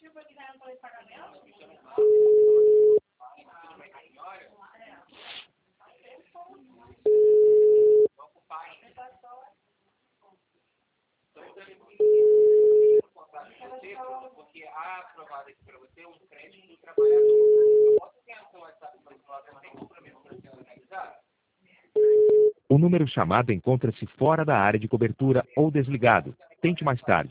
Porque a aprovada aqui para você é um crédito do trabalhador. Eu posso ter ação essa manipulação sem compromisso para ser analisado? O número chamado encontra-se fora da área de cobertura ou desligado. Tente mais tarde.